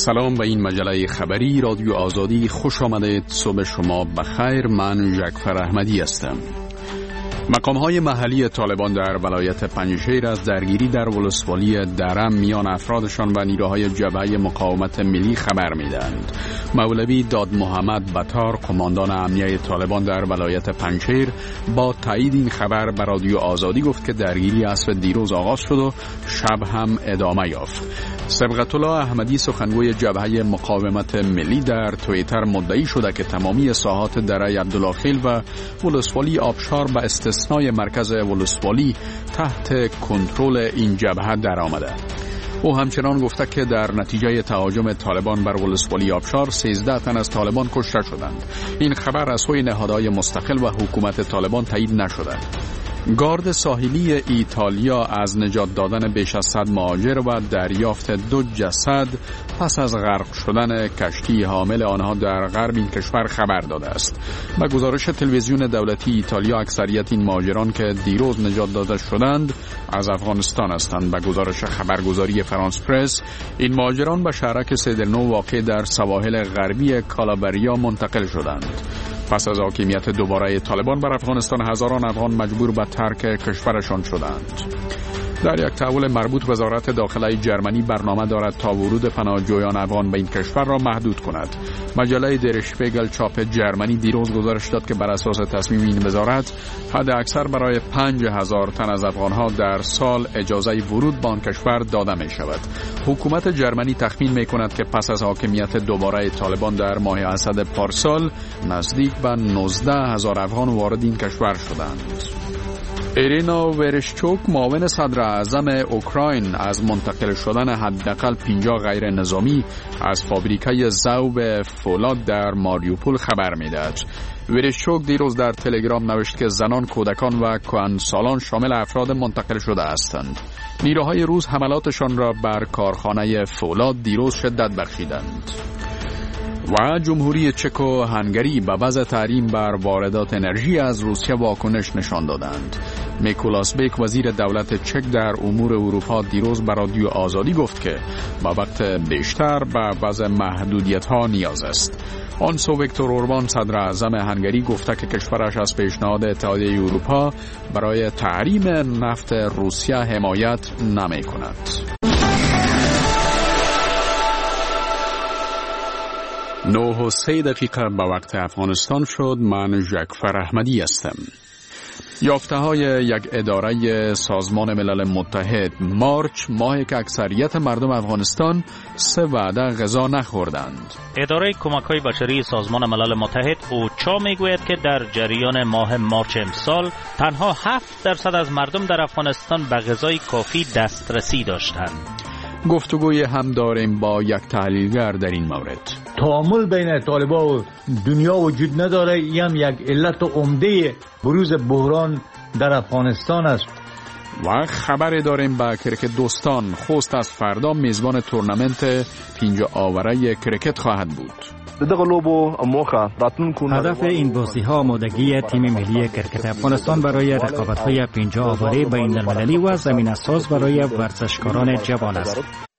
سلام به این مجله خبری رادیو آزادی. خوش آمدید. صبح شما بخیر. من جعفر احمدی هستم. مقام‌های محلی طالبان در ولایت پنجشیر از درگیری در ولسوالی درم میان افرادشان و نیروهای جبهه مقاومت ملی خبر میدهند. مولوی داد محمد بطار، قماندان امنیه طالبان در ولایت پنجشیر، با تایید این خبر به رادیو آزادی گفت که درگیری عصر دیروز آغاز شد و شب هم ادامه یافت. سبقت الله احمدی، سخنگوی جبهه مقاومت ملی، در توییتر مدعی شده که تمامی ساحات دره عبدالله خیل و ولسوالی آبشار به استثنای مرکز ولسوالی تحت کنترل این جبهه در آمده. او همچنان گفته که در نتیجه تهاجم طالبان بر ولسوالی آبشار 13 تن از طالبان کشته شدند. این خبر از سوی نهادهای مستقل و حکومت طالبان تایید نشده. گارد ساحلی ایتالیا از نجات دادن بیش از 100 مهاجر و دریافت 2 جسد پس از غرق شدن کشتی حامل آنها در غرب این کشور خبر داده است. به گزارش تلویزیون دولتی ایتالیا، اکثریت این مهاجران که دیروز نجات داده شدند از افغانستان هستند. به گزارش خبرگزاری فرانس پرس، این مهاجران به شهرک سیدرنو واقع در سواحل غربی کالابریا منتقل شدند. پس از حاکمیت دوباره طالبان بر افغانستان، هزاران افغان مجبور به ترک کشورشان شدند. در یک تحول مربوط، وزارت داخله جرمنی برنامه دارد تا ورود پناهجویان افغان به این کشور را محدود کند. مجله در شپیگل چاپ جرمنی دیروز گزارش داد که بر اساس تصمیم این وزارت، حد اکثر برای 5000 تن از افغانها در سال اجازه ورود به آن کشور داده می شود. حکومت جرمنی تخمین می کند که پس از حاکمیت دوباره طالبان در ماه اسد پارسال، نزدیک به 19000 افغان وارد این کشور شدند. ایرینا ورشچوک، معاون صدر اعظم اوکراین، از منتقل شدن حداقل 50 غیر نظامی از فابریکه ذوب فولاد در ماریوپول خبر می‌دهد. ورشچوک دیروز در تلگرام نوشت که زنان، کودکان و کهنسالان شامل افراد منتقل شده هستند. نیروهای روس حملاتشان را بر کارخانه فولاد دیروز شدت بخشیدند. و جمهوری چک و هنگری به وضع تحریم بر واردات انرژی از روسیه واکنش نشان دادند. میکولاس بیک، وزیر دولت چک در امور اروپا، دیروز به رادیو آزادی گفت که با وقت بیشتر به وضع محدودیت‌ها نیاز است. آنسو ویکتور اوربان، صدر اعظم هنگری، گفته که کشورش از پیشنهاد اتحادیه اروپا برای تحریم نفت روسیه حمایت نمی‌کند. 9:03 به وقت افغانستان شد. من جعفر احمدی هستم. یافته های یک اداره سازمان ملل متحد، مارچ، ماهی که اکثریت مردم افغانستان 3 وعده غذا نخوردند. اداره کمک‌های بشری سازمان ملل متحد اوچا میگوید که در جریان ماه مارچ امسال تنها 7% از مردم در افغانستان به غذای کافی دسترسی داشتند. گفتگوی هم داریم با یک تحلیلگر در این مورد. تعامل بین طالبان و دنیا وجود نداره. این هم یک علت عمده بروز بحران در افغانستان است. و خبر داریم با کرکت دوستان. خوست از فردا میزبان تورنمنت 5 آوره کرکت خواهد بود. هدف این بازی‌ها آمادگی تیم ملی کرکت افغانستان برای رقابت‌های 5 آوره بین‌المللی و زمینه‌ساز برای ورزشکاران جوان است.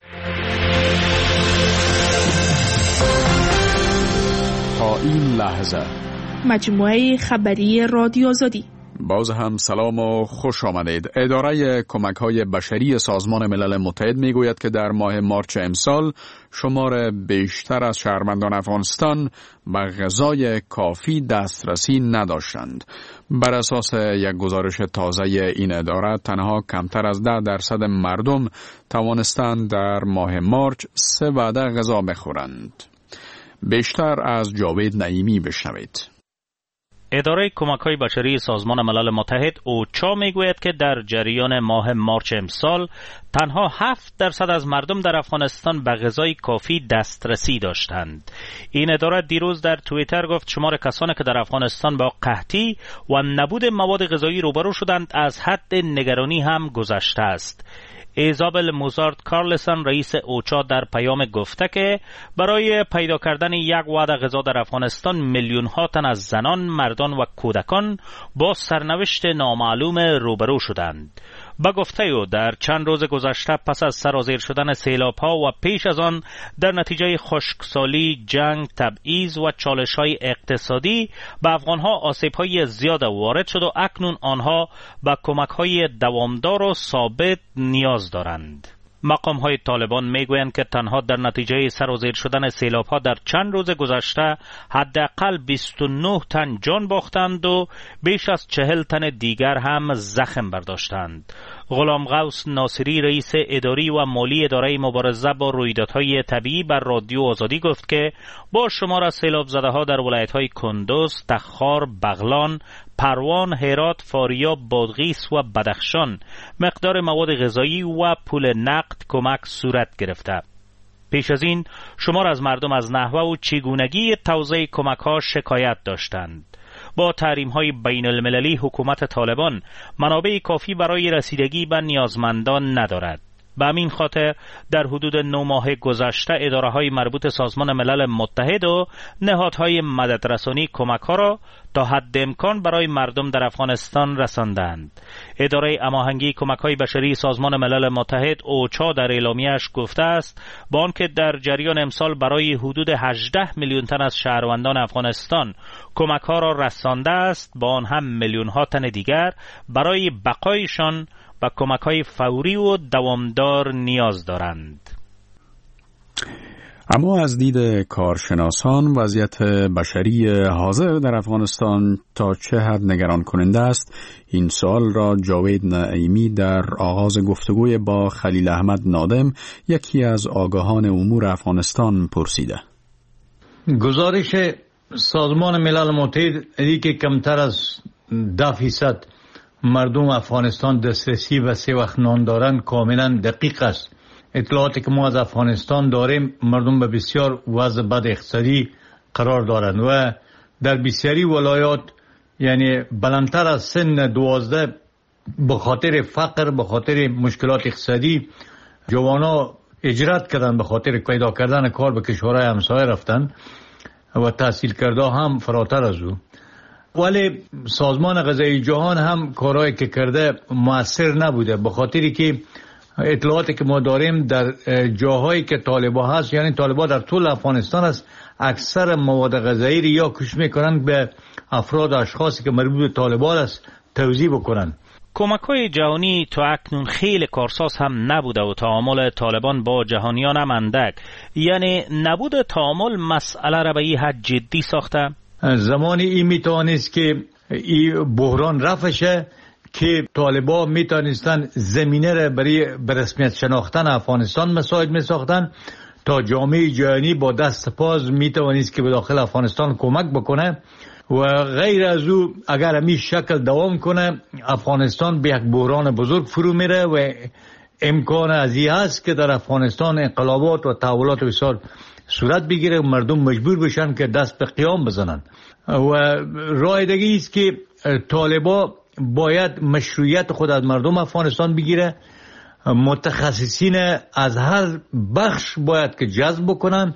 تا این لحظه مجموعه خبری رادیو آزادی. باز هم سلام و خوش آمدید. اداره کمک‌های بشری سازمان ملل متحد میگوید که در ماه مارچ امسال شمار بیشتر از شهروندان افغانستان به غذای کافی دسترسی نداشتند. بر اساس یک گزارش تازه این اداره، تنها کمتر از 10% مردم توانستند در ماه مارچ 3 وعده غذا بخورند. بیشتر از جاوید نعیمی بشنوید. اداره کمک‌های بشری سازمان ملل متحد اوچا میگوید که در جریان ماه مارچ امسال تنها 7% از مردم در افغانستان به غذای کافی دسترسی داشتند. این اداره دیروز در توییتر گفت شمار کسانی که در افغانستان با قحطی و نبود مواد غذایی روبرو شدند از حد نگرانی هم گذشته است. ایزابل موزارت کارلسن، رئیس اوچا، در پیام گفته که برای پیدا کردن 1 وعده غذا در افغانستان میلیون ها تن از زنان، مردان و کودکان با سرنوشت نامعلوم روبرو شدند. با گفته او در چند روز گذشته پس از سرازیر شدن سیلاب‌ها و پیش از آن در نتیجه خشکسالی، جنگ، تبعیض و چالش‌های اقتصادی به افغان‌ها آسیب‌های زیاد وارد شد و اکنون آنها به کمک‌های دوامدار و ثابت نیاز دارند. مقام‌های طالبان میگویند که تنها در نتیجه سرازیر شدن سیلاب‌ها در چند روز گذشته حداقل 29 تن جان باختند و بیش از 40 تن دیگر هم زخم برداشتند. غلام غوث ناصری رئیس اداری و مالی اداره مبارزه با رویدادهای طبیعی بر رادیو آزادی گفت که با شمار از سیلاب زده‌ها در ولایت‌های کندوز، تخار، بغلان، پروان، هرات، فاریاب، بادغیس و بدخشان مقدار مواد غذایی و پول نقد کمک صورت گرفته. پیش از این شمار از مردم از نحوه و چگونگی توزیع کمک‌ها شکایت داشتند. با تحریم‌های بین المللی حکومت طالبان منابع کافی برای رسیدگی به نیازمندان ندارد. به همین خاطر در حدود 9 ماه گذشته اداره‌های مربوط سازمان ملل متحد و نهادهای مددرسانی کمک‌ها را تا حد امکان برای مردم در افغانستان رساندند. اداره هماهنگی کمک‌های بشری سازمان ملل متحد اوچا در اعلامیه‌اش گفته است با آنکه در جریان امسال برای حدود 18 میلیون تن از شهروندان افغانستان کمک‌ها را رسانده است، با آن هم میلیون‌ها تن دیگر برای بقایشان و کمک‌های فوری و دوامدار نیاز دارند. اما از دید کارشناسان وضعیت بشری حاضر در افغانستان تا چه حد نگران کننده است؟ این سوال را جاوید نعیمی در آغاز گفتگوی با خلیل احمد نادم، یکی از آگاهان امور افغانستان، پرسیده. گزارش سازمان ملل متحد ای که کمتر از 10% مردم افغانستان دسترسی به 3 وقت نان دارند کاملا دقیق است. اطلاعاتی که ما از افغانستان داریم، مردم به بسیار وضع بد اقتصادی قرار دارند و در بسیاری ولایات یعنی بلندتر از سن 12 به خاطر فقر، به خاطر مشکلات اقتصادی جوانا هجرت کردن، به خاطر پیدا کردن کار به کشورهای همسایه رفتن و تحصیل کرده هم فراتر از او. ولی سازمان غذایی جهان هم کارهایی که کرده مؤثر نبوده، به خاطری که اطلاعاتی که ما داریم در جاهایی که طالبا هست، یعنی طالبا در طول افغانستان است، اکثر مواد غذایی یا کش میکنن به افراد اشخاصی که مربوط به طالبا است توزیع بکنن. کمک‌های جهانی تا اکنون خیلی کارساز هم نبوده و تعامل طالبان با جهانیان هم اندک، یعنی نبود تعامل مسئله را به این حد جدی ساخته. زمانی این میتوانست که این بحران رفع شه که طالبان میتونستن زمینه را برای رسمیت شناختن افغانستان مساعد میساختن تا جامعه جهانی با دست پاز میتوانست که به داخل افغانستان کمک بکنه و غیر از او اگر همین شکل دوام کنه افغانستان به یک بحران بزرگ فرو میره و امکان از این هست که در افغانستان انقلابات و تحولات بسیار صورت بگیره و مردم مجبور بشن که دست به قیام بزنن و راه دیگه است که طالبا باید مشروعیت خود از مردم افغانستان بگیره، متخصصین از هر بخش باید که جذب بکنن،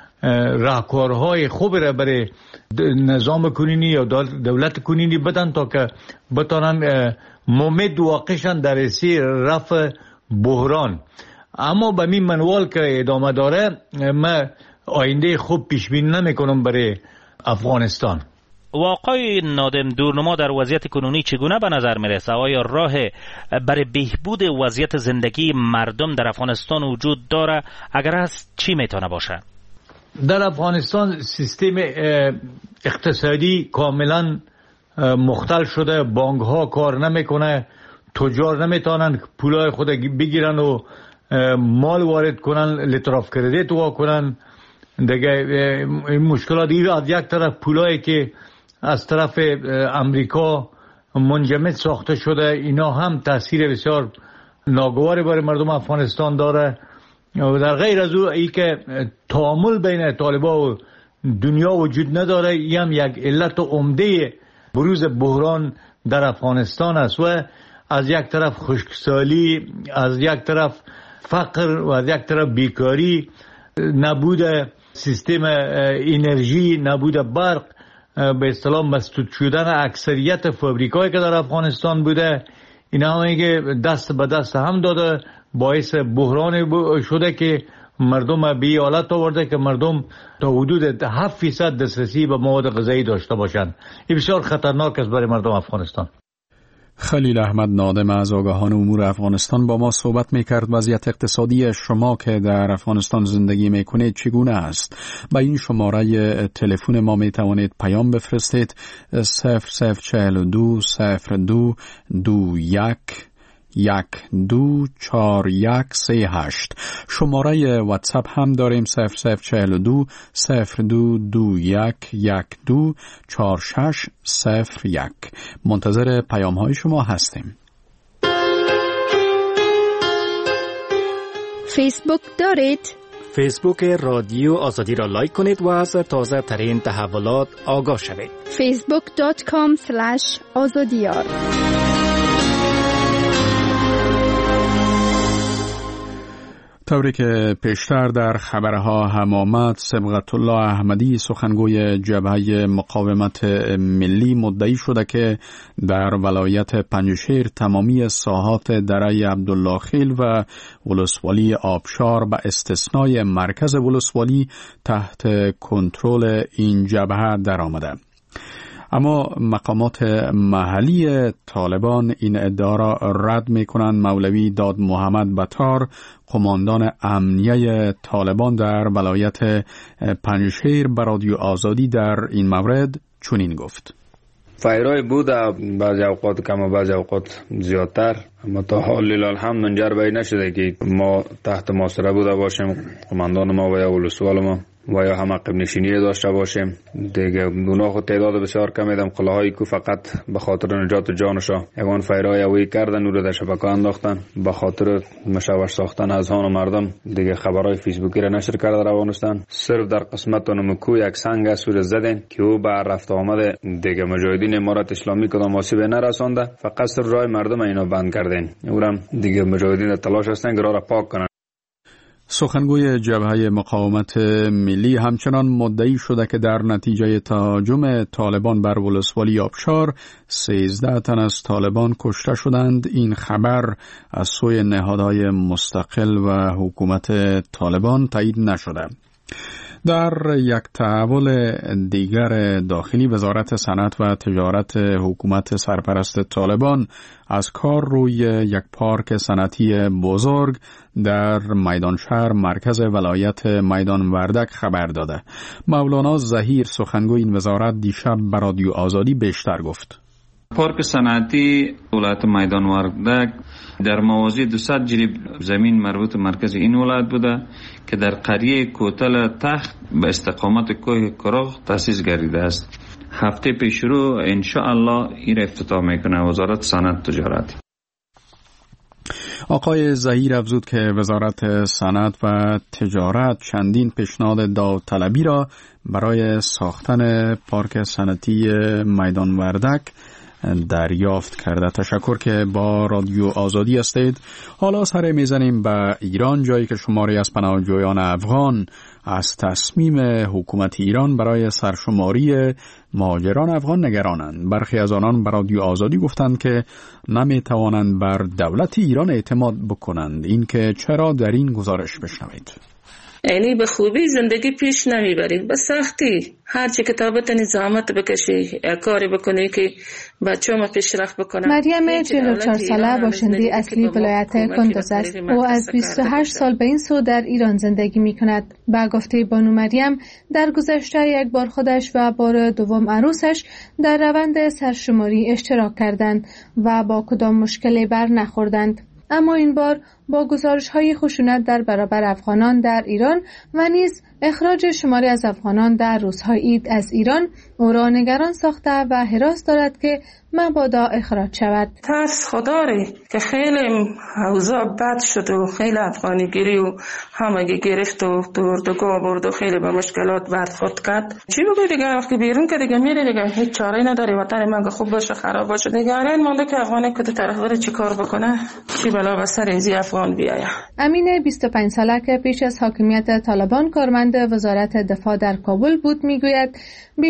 راهکارهای خوب را برای نظام کنونی یا دولت کنونی بدن تا که بتانن ممد واقعشن در رسی رفع بحران. اما به این منوال که ادامه داره من آینده خوب پیش بینی نمیکنم برای افغانستان. واقعی نادم دورنما در وضعیت کنونی چگونه به نظر میرسه؟ آیا راه برای بهبود وضعیت زندگی مردم در افغانستان وجود داره؟ اگر هست چی میتونه باشه؟ در افغانستان سیستم اقتصادی کاملا مختل شده، بانک ها کار نمیکنه، تجار نمیتونن پولای خود بگیرن و مال وارد کنن، لیتراف کردیت وا کنن. دیگه این مشکلات از یک طرف پولایی که از طرف امریکا منجمد ساخته شده، اینا هم تاثیر بسیار ناگواری برای مردم افغانستان داره. و در غیر از او ای که تعامل بین طالبا و دنیا وجود نداره، این هم یک علت عمده بروز بحران در افغانستان است و از یک طرف خشکسالی، از یک طرف فقر و از یک طرف بیکاری، نبود سیستم انرژی، نبود برق، به اصطلاح مسدود شدن اکثریت فابریکایی که در افغانستان بوده، اینا همه که دست به دست هم داده باعث بحران شده که مردم به حالت آورده که مردم تا حدود 7% دسترسی به مواد غذایی داشته باشند. این بسیار خطرناک است برای مردم افغانستان. خلیل احمد نادم از آگاهان امور افغانستان با ما صحبت میکرد. وضعیت اقتصادی شما که در افغانستان زندگی میکنید چگونه است؟ با این شماره تلفن ما میتوانید پیام بفرستید 0042 02 21 124138. شماره واتساپ هم داریم 0042 0221 124601. منتظر پیام های شما هستیم. فیسبوک دارید؟ فیسبوک رادیو آزادی را لایک کنید و از تازه ترین تحولات آگاه شوید. facebook.com/azadiyar. طوری که پیشتر در خبرها هم آمد، صبغت الله احمدی سخنگوی جبهه مقاومت ملی مدعی شده که در ولایت پنجشیر تمامی ساحات دره عبدالله خیل و ولسوالی آبشار به استثنای مرکز ولسوالی تحت کنترل این جبهه در آمده. اما مقامات محلی طالبان این ادعا را رد می‌کنند. مولوی داد محمد بطار، قماندان امنیه طالبان در ولایت پنجشیر، به رادیو آزادی در این مورد چنین گفت: فایرای بود بعضی اوقات کم و بعضی اوقات زیادتر، اما تا حال الحمد منجر به این نشده که ما تحت محاصره بوده باشیم، قماندان ما و یا ولسوال ما و یا هم عقب نشینی داشته باشیم. دیگه اونا خود تعداد بسیار کمی دم قله‌هایی که فقط به خاطر نجات جانشا یگان فایرای اوی کردن، او رو در شبکه انداختن به خاطر مشوش ساختن اذهان و مردم. دیگه خبرهای فیسبوکی را نشر کرده روانستان. صرف در قسمت نمکو یک سنگ اسور زدن که او به رفت آمد دیگه مجاهدین امارت اسلامی کدام آسیب نرسانده، فقط صرف راه مردم اینا بند کردن. اونم دیگه مجاهدین تلاش هستن که راه را پاک کنن. سخنگوی جبهه مقاومت ملی همچنان مدعی شده که در نتیجه تهاجم طالبان بر ولسوالی آبشار 13 تن از طالبان کشته شدند. این خبر از سوی نهادهای مستقل و حکومت طالبان تایید نشده. در یک تحول دیگر داخلی، وزارت صنعت و تجارت حکومت سرپرست طالبان از کار روی یک پارک صنعتی بزرگ در میدان شهر مرکز ولایت میدان وردک خبر داده. مولانا ظهیر سخنگوی این وزارت دیشب به رادیو آزادی بیشتر گفت: پارک صنعتی ولایت میدان وردک در موازی 200 جریب زمین مربوط مرکز این ولایت بوده که در قریه کوتل تخت به استقامت کوه کراغ تأسیس گردیده است. هفته پیش رو ان شاء الله این افتتاح میکنه وزارت صنعت تجارت. آقای ظهیر افزود که وزارت صنعت و تجارت چندین پیشنهاد داوطلبی را برای ساختن پارک صنعتی میدان وردک دریافت کرده. تشکر که با رادیو آزادی هستید. حالا سر میزنیم به ایران، جایی که شماری از پناهجویان افغان از تصمیم حکومت ایران برای سرشماری مهاجران افغان نگرانند. برخی از آنان به رادیو آزادی گفتند که نمیتوانند بر دولت ایران اعتماد بکنند. این که چرا، در این گزارش بشنوید. یعنی به خوبی زندگی پیش نمیبری، به سختی هر چی کتابت نظامت بکشی، کاری بکنی که بچه‌ها پیشرفت بکنن. مریم 44 ساله باشنده اصلی ولایت کندوز است. او از 28 سال به این سو در ایران زندگی می‌کند. با گفته بانو مریم، در گذشته یک بار خودش و بار دوم عروسش در روند سرشماری اشتراک کردند و با کدام مشکلی بر نخوردند. اما این بار با گزارش‌های خشونت در برابر افغانان در ایران و نیز اخراج شماری از افغانان در روزهای عید از ایران او را نگران ساخته و هراس دارد که مبادا اخراج شود. ترس خداره که خیلی اوضاع بد شد و خیلی افغانی گیری و همگی گرفت و اردوگاه برد و خیلی به مشکلات برخورد کرد. چی بگوی دیگه؟ وقتی بیرون که دیگه میره دیگه هیچ چاره نداری. وطن من خوب باشه خراب باشه دیگه الان مونده که افغانی کدوم طرف بره چی کار بکنه، چی بلا به سر این افغان بیاید. امین 25 ساله که پیش از حاکمیت طالبان کارمند وزارت دفاع در کابل بود میگوید بیشتر از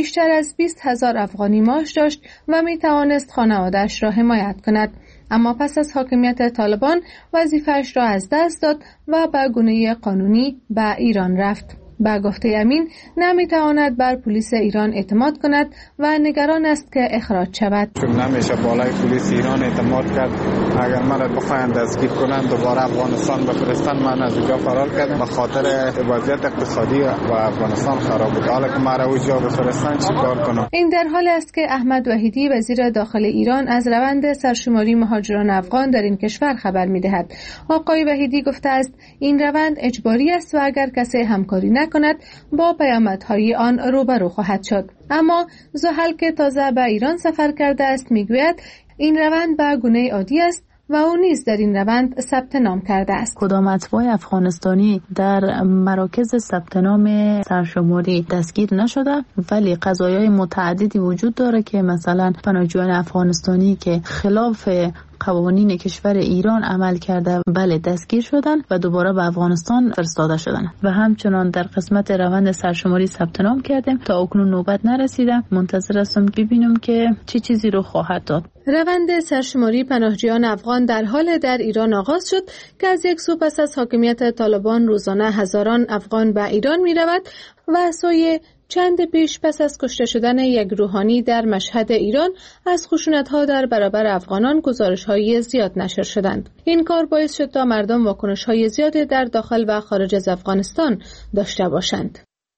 از 20,000 افغانی معاش داشت و می توانست خانواده‌اش را حمایت کند. اما پس از حاکمیت طالبان وظیفه‌اش را از دست داد و به گونه قانونی به ایران رفت. با گفته امین نمیتواند بر پلیس ایران اعتماد کند و نگران است که اخراج شود. نمیشه بالای پلیس ایران اعتماد کرد. اگر من بخواهند دستگیر کنند دوباره افغانستان بفرستن، من از اونجا فرار کردم به خاطر وضعیت اقتصادی و افغانستان خراب بود. حالا که مرا اونجا بفرستن چیکار کنم؟ این در حالی است که احمد وحیدی وزیر داخل ایران از روند سرشماری مهاجران افغان در این کشور خبر می‌دهد. آقای وحیدی گفته است این روند اجباری است و اگر کسی همکاری نکند با پیامدهای آن روبرو خواهد شد. اما زحل که تازه به ایران سفر کرده است میگوید این روند به گونه عادی است و او نیز در این روند ثبت نام کرده است. کدام اتباع افغانستانی در مراکز ثبت نام سرشماری دستگیر نشده، ولی قضایای متعددی وجود داره که مثلا پناهجویان افغانستانی که خلاف قوانین کشور ایران عمل کرده بله دستگیر شدن و دوباره به افغانستان فرستاده شدن و همچنان در قسمت روند سرشماری ثبت نام کردیم. تا اکنون نوبت نرسیده، منتظر هستم ببینم که چه چیزی رو خواهد داد. روند سرشماری پناهجویان افغان در حال در ایران آغاز شد که از یک سو پس از حاکمیت طالبان روزانه هزاران افغان به ایران می رود و سوی چند پیش پس از کشته شدن یک روحانی در مشهد ایران از خشونت‌ها در برابر افغانان گزارش‌های زیاد نشر شدند. این کار باعث شد تا مردم واکنش‌های زیادی در داخل و خارج از افغانستان داشته باشند.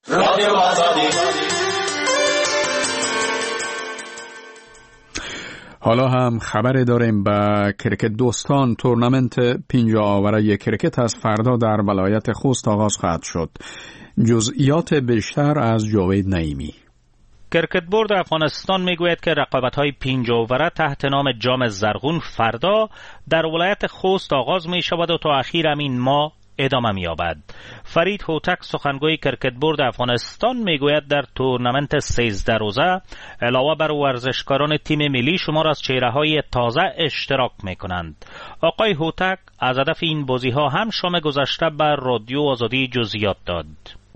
حالا هم خبر داریم به کرکت دوستان. تورنمنت 50 آوره کرکت از فردا در ولایت خوست آغاز خواهد شد. جزئیات بیشتر از جاوید نعیمی. کرکت بورد افغانستان میگوید که رقابت‌های 50 اووره تحت نام جام زرغون فردا در ولایت خوست آغاز می شود و تا اخیر همین ماه ادامه می‌یابد. فرید هوتک سخنگوی کرکت بورد افغانستان میگوید در تورنمنت 13 روزه علاوه بر ورزشکاران تیم ملی شمار از چهره‌های تازه اشتراک می‌کنند. آقای هوتک از هدف این بازی‌ها هم شام گذشته بر رادیو آزادی جزئیات داد.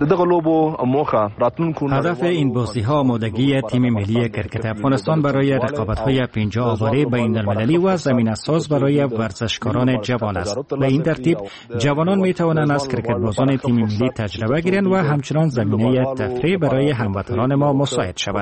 هدف این بازی‌ها آمادگی تیم ملی کرکت افغانستان برای رقابت‌های 50 آوره بین‌المللی و زمینه‌ساز برای ورزشکاران جوان است. به این ترتیب جوانان می‌توانند از کرکت بازان تیم ملی تجربه گیرند و همچنان زمینه تفریح برای هموطنان ما مساعد شود.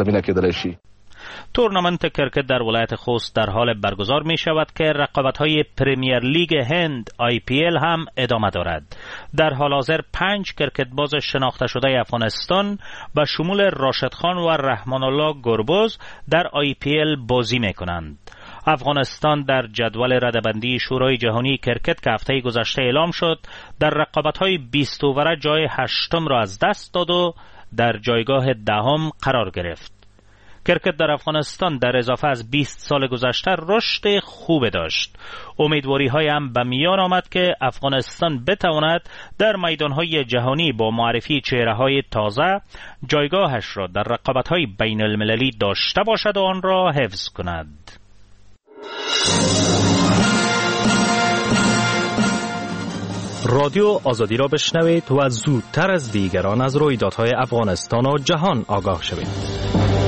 تورنمنت کرکت در ولایت خوست در حال برگزار می شود که رقابت‌های پریمیر لیگ هند IPL هم ادامه دارد. در حال حاضر 5 کرکت باز شناخته شده افغانستان به شمول راشد خان و رحمان الله گربز در IPL بازی می کنند. افغانستان در جدول رده‌بندی شورای جهانی کرکت که هفته گذشته اعلام شد در رقابت‌های 20 اووره جای 8م را از دست داد و در جایگاه 10م قرار گرفت. کرکت در افغانستان در اضافه از 20 سال گذشته رشد خوب داشت. امیدواری های هم به میان آمد که افغانستان بتواند در میدانهای جهانی با معرفی چهره های تازه جایگاهش را در رقابت های بین المللی داشته باشد و آن را حفظ کند. رادیو آزادی را بشنوید و زودتر از دیگران از رویدادهای افغانستان و جهان آگاه شوید.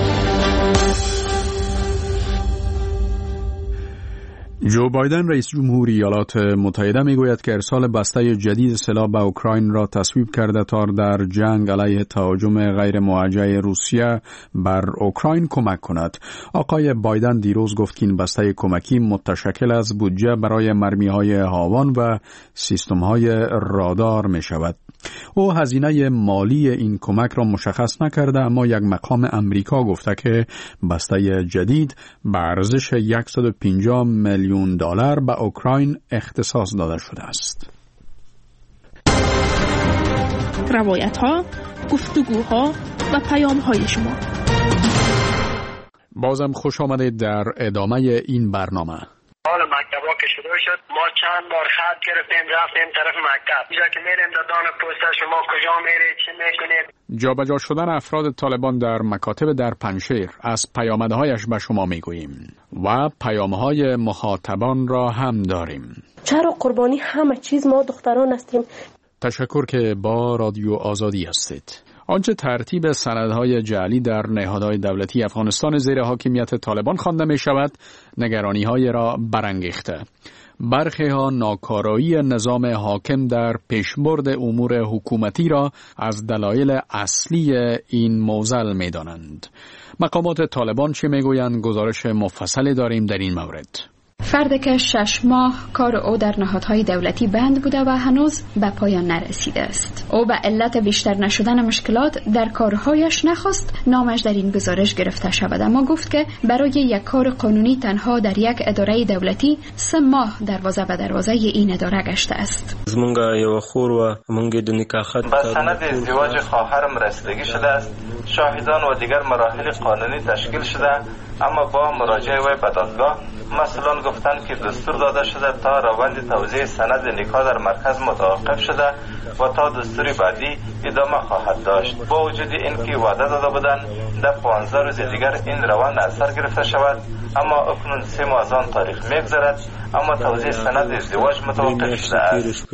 جو بایدن رئیس جمهور ایالات متحده میگوید که ارسال بسته جدید سلاح به اوکراین را تصویب کرده تا در جنگ علیه تهاجم غیر موجه روسیه بر اوکراین کمک کند. آقای بایدن دیروز گفت که این بسته کمکی متشکل از بودجه برای مرمی‌های هاوان و سیستم‌های رادار می شود. او هزینه مالی این کمک را مشخص نکرده، اما یک مقام امریکا گفته که بسته جدید به ارزش 150 میلیون دلار به اوکراین اختصاص داده شده است. روایت‌ها، گفتگوها و پیام‌های شما. بازم خوش آمدید در ادامه این برنامه. حال مکتبا که شروع شد ما چند بار خط گرفتیم رفتیم طرف مکتب. اینجا که میریم دادان پست شما کجا میرید چی میکنید. جابجا شدن افراد طالبان در مکاتب در پنجشیر از پیامدهایش به شما میگوییم و پیامهای مخاطبان را هم داریم. چرا قربانی همه چیز ما دختران هستیم. تشکر که با رادیو آزادی هستید. آنچه ترتیب سندهای جعلی در نهادهای دولتی افغانستان زیر حاکمیت طالبان خوانده می شود، نگرانی‌های را برانگیخته. برخی ها ناکارایی نظام حاکم در پیشبرد امور حکومتی را از دلایل اصلی این معضل می دانند. مقامات طالبان چه می گویند؟ گزارش مفصلی داریم در این مورد. فردی که 6 ماه کار او در نهادهای دولتی بند بوده و هنوز به پایان نرسیده است. او به علت بیشتر نشدن مشکلات در کارهایش نخواست نامش در این گزارش گرفته شود، اما گفت که برای یک کار قانونی تنها در یک اداره دولتی 3 ماه دروازه به دروازه این اداره گشته است. به سند ازدواج خواهرم رسیدگی شده است. شاهدان و دیگر مراحل قانونی تشکیل شده، اما با مراجعه و به دادگاه مسئولان گفتند که دستور داده شده تا روند توزیع سند نکاح در مرکز متوقف شده و تا دستور بعدی ادامه خواهد داشت. با وجود اینکه وعده داده بودند در 15 روز دیگر این روند از سر گرفته شود، اما اکنون 3 ماه از آن تاریخ می‌گذرد، اما توزیع سند ازدواج متوقف شده است.